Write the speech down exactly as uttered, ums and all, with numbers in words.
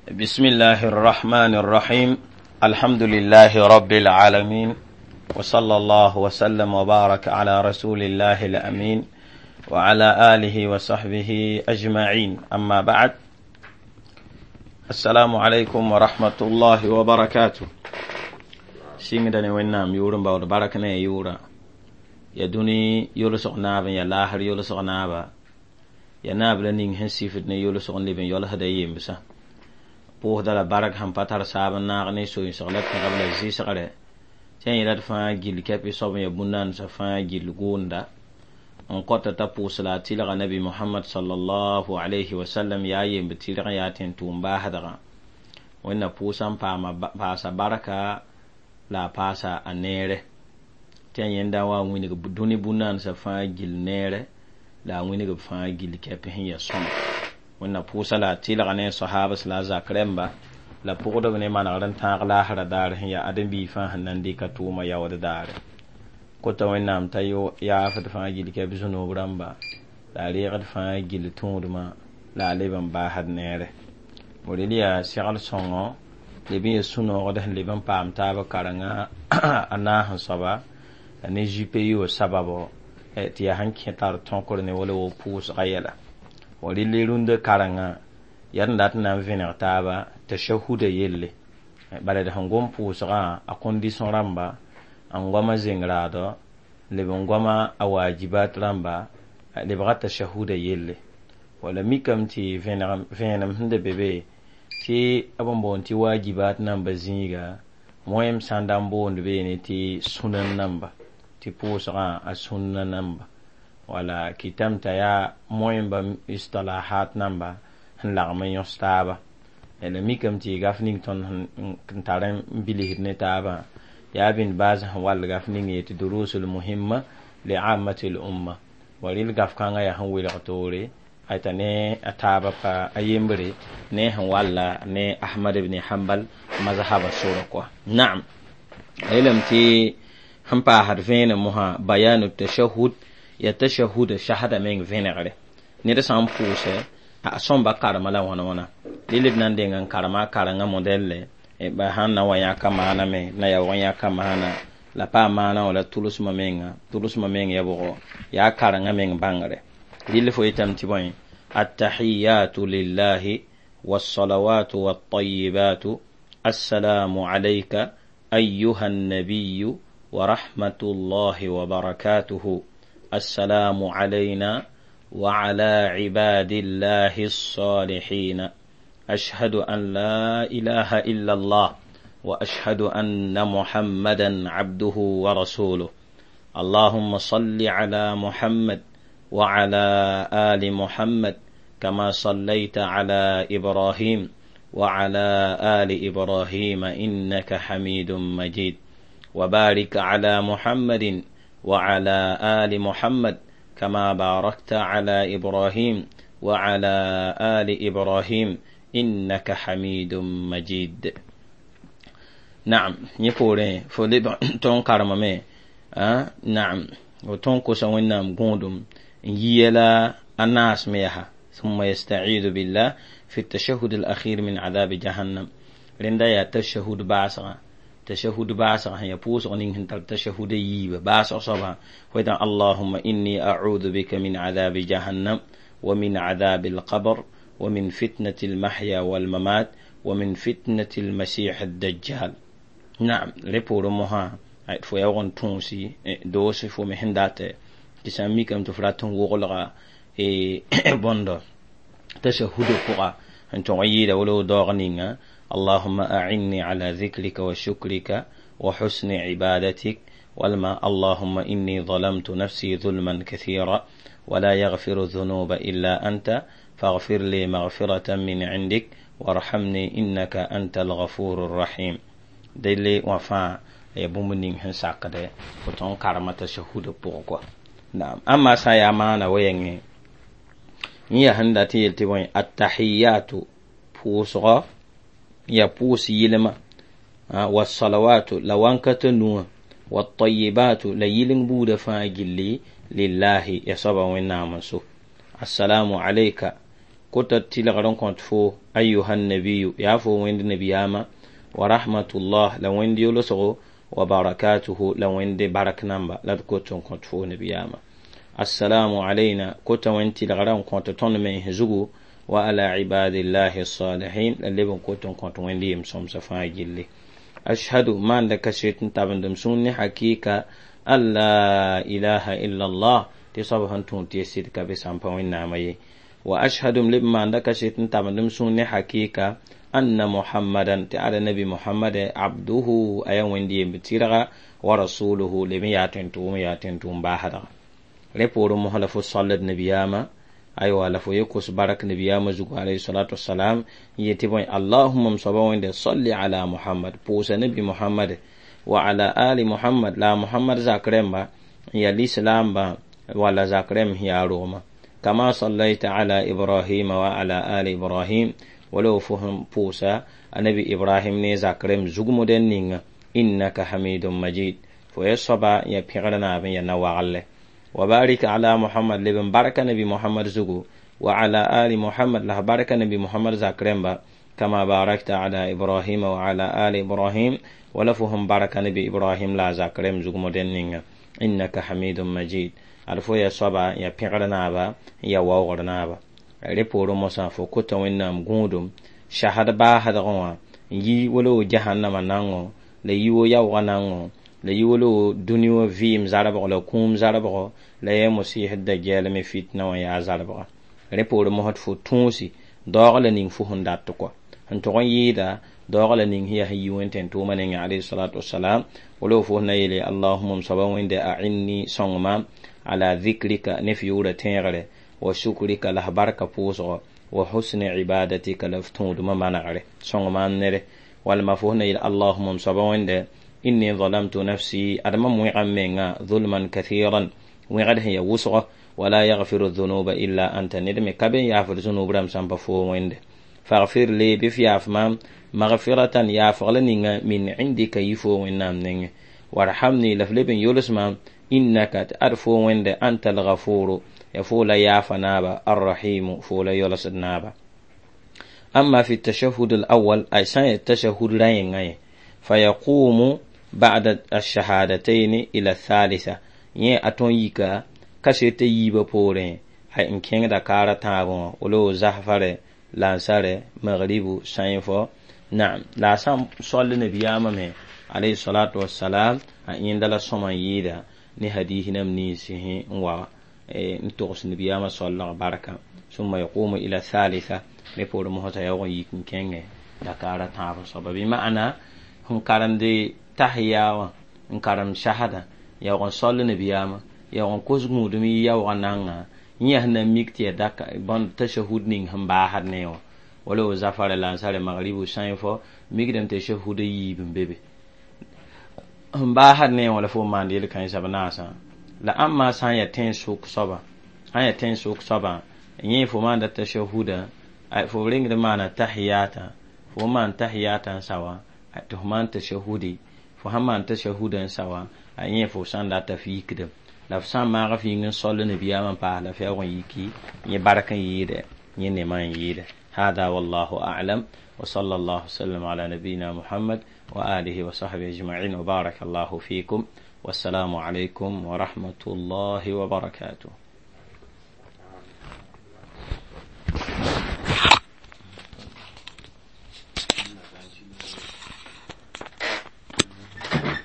بسم الله الرحمن الرحيم. الحمد لله رب العالمين، وصلى الله وسلم وبارك على رسول الله الأمين وعلى آله وصحبه أجمعين. أما بعد، السلام عليكم ورحمة الله وبركاته. سيمدني وينام يورم باود بركنا يورا يدوني يولسق نابا يا لاهر يولسق نابا يا ناب لنين هنسيفتني يولسق نبين يولها دايم بسا بوه دالا بارك هم باتر سابا ناغني سوين سغلت نغبل الزي سغلت تين يلاد فان جيل كابي صوبا يبنان سفان جيل غوندا انقوطة تپوسلا تلغ نبي محمد صلى الله عليه وسلم يايم بتلغ ياتين تومبا هدغا وإن پوسام پاسا باركا لا پاسا انيره تين يندا وا وينغ بدوني بنان سفان جيل نيره لا وينغ فان جيل كابي هي صوم وإن پوسلا تلغ ني صحابة سلا زاكرمبا la pugdo ne manaran taq la hara dar ya adam bi fa hanan di ka tuma ya wada dar ko to wenam tayo ya fa fa gil ke bizuno bramba la ri gad fa gil tunduma la leban ba had nere morilia sigal songo le bi suno wada leban pam ta ba karanga ana han saba ne jipe yo sababo e ti han ketar ton ko ne wala wo pus ayala wali le runde karanga yan dat na venir taba tashahuda yelle bala da hangom pusga a condition ramba angoma zingrado le bongoma awajibat ramba le bagata tashahuda yelle wala mikamti venam venam hinde bebe ti abombo ti wajibat namba zinga moyem sandambo ndebe ne ti sunan namba ti pusga a sunan namba wala kitamta ya moyem ba istalahat namba lagma yostaba ele mikam ti gafning ton kantaren bilihid ne taba ya bin baz wal gafning yeti durusul muhimma li ammati al umma walil gafkanga ya han wila tore aytane ataba pa ayembre ne han walla ne ahmad ibn hanbal mazhaba sura ko na'am ilam ti hampa harfena muha bayanu tashahhud ya tashahhud shahada men venere ne da sam puse a somba karama la wana wana lilib nan de ngan karama karanga modelle e ba hanna waya kama na me na ya waya kama na la pa mana wala tulus mamenga tulus mamenga yabo ya karanga men bangare lil fo itam tiboy at-tahiyatu lillahi was-salawatu wat-tayyibatu assalamu alayka ayyuha an-nabiyyu wa rahmatullahi wa barakatuhu assalamu alayna وعلى عباد الله الصالحين أشهد أن لا إله إلا الله وأشهد أن محمدا عبده ورسوله اللهم صل على محمد وعلى آل محمد كما صليت على إبراهيم وعلى آل إبراهيم إنك حميد مجيد وبارك على محمد وعلى آل محمد كما باركت على إبراهيم وعلى آل إبراهيم إنك حميد مجيد. نعم يقول فلب تون كرمه آه نعم وتون كسوين نام قندم يلا الناس ميها ثم يستعيذ بالله في التشهد الأخير من عذاب جهنم رندا يا تشهد بعصا تشهد باسا هي بوس ونين هنتر تشهد ييب باسا صبا ويدا اللهم إني أعوذ بك من عذاب جهنم ومن عذاب القبر ومن فتنة المحيا والممات ومن فتنة المسيح الدجال. نعم ريبور موها فو يوغن تونسي دوسي فو مهندات تسامي كم تفراتون وغلغا اي بوندو تشهد فوقا انتو عيدا ولو دوغنينا اللهم أعني على ذكرك وشكرك وحسن عبادتك والما اللهم إني ظلمت نفسي ظلما كثيرا ولا يغفر الذنوب إلا أنت فاغفر لي مغفرة من عندك وارحمني إنك أنت الغفور الرحيم. دلي وفا يبومنين هنساقده وتون كارمة شهود بوغوا. نعم أما سيامانا وينغي نيا هنداتي يلتوين التحيات بوسغا يا بوس يلما والصلوات لوانكة نوى والطيبات ليلن بود فاجلي لله يصبا ونعم سو السلام عليك kota tilagaron kontfo ayyuhan nabiyyu ya fo wende nabiyama wa rahmatullah la wende yolo so wa barakatuhu la wende baraknamba la koton kontfo nabiyama assalamu alayna kota wenti lagaran konto ton men zugu wa ala ibadillahi as-salihin la lebon koton konto wende yim som safa gille ashhadu man da kashetin tabandum sunni hakika alla ilaha illa allah ti sabahan tun ti sid ka be sampa winna maye wa ashhadu limman da kashetin tabandum sunni hakika anna muhammadan ti ala nabi muhammad abduhu ayan wende yim tiraga wa rasuluhu limi yatin tu yatin tu bahada reporo mo hala fo sallat nabiyama aywa la fo yekos barak nabiyama zugo alayhi salatu wassalam yeti boy allahumma sabawinde salli ala muhammad posa nabi muhammad wa ala ali muhammad la muhammad zakremba ya lislamba wala zakrem ya roma kama sallaita ala ibrahim wa ala ali ibrahim walau fuhum posa nabi ibrahim ne zakrem zugo moden ninga innaka hamidum majid fo yasaba ya pirana ben ya nawale وبارك على محمد لبن بركة نبي محمد زغو وعلى آل محمد له بركة نبي محمد زاكرمبا كما باركت على إبراهيم وعلى آل إبراهيم ولفهم بركة نبي إبراهيم لا زاكرم زغو مدنين إنك حميد مجيد alfo ya soba ya pirana ba ya wawrna ba reporo mosa fo kota wennam gundum shahada ba hada gonwa yi wolo jahannama nango le yiwo yawa nango la yiwolo duniyo vim zarabgo la kum zarabgo la ya musih dajjal me fitna wa ya zarabgo reporo mo hot fo tunsi dogla ning fu hundat ko han to yida dogla ning hiya hiwenten to manen alayhi salatu wassalam wolo fo na yele allahumma sabaw inda a'inni songma ala dhikrika nafiyura tengare wa shukrika la baraka puso wa husni ibadatika laftun duma manare songma nere wal mafuna ila allahumma sabaw inda إني ظلمت نفسي أدم مغمّنا ظلما كثيرا وغد هي وسعة ولا يغفر الذنوب إلا أنت ندم كبن يغفر الذنوب رم سنبفو ويند فاغفر لي بفياف مام مغفرة يغفر لني من عندك يفو وينام نين وارحمني لفلبن يولس مام إنك تأرفو ويند أنت الغفور يفول ياف نابا الرحيم فول يولس نابا أما في التشهد الأول أي سنة التشهد رين فيقوم بعد الشهادتين إلى الثالثة يه أتون يكا كشيت يبا بورين هاي إن كين دا كارا تابون ولو زحفر لانسار مغرب سينفو نعم لا سام صلى النبي آمامه عليه الصلاة والسلام هاي دلا سما يدا نهديه نمنيسه و نتوغس النبي آمام صلى الله بركة ثم يقوم إلى الثالثة نفور مهتا يوغن يكين كين دا كارا تابون سبب معنى هم كارم دي تحيا ان كارم شهاده يا صلى نبياما يا كوزمو دمي يا ونانا يهنا ميكتي داك بون تشهود نين هم باهر نيو ولو زفر لانسار مغرب ساينفو ميغدم تشهود ييبن بيبي هم باهر نيو ولا فو مانديل كان سبناسا لا اما سان يتين سوق صبا هيا تين سوق صبا يي فو مان تشهود فو رينغ دمانا تحياتا فو مان تحياتا سوا tuhman tashahudi fo hamman tashahudan sawa ayen fo sanda tafikde la fsan ma ga fi ngin sollo ne biya man pa la fa gon yiki ni barakan yide ni ne man yide hada wallahu a'lam wa sallallahu sallam ala nabiyyina muhammad wa alihi wa sahbihi ajma'in wa barakallahu fikum wassalamu alaykum wa rahmatullahi wa barakatuh.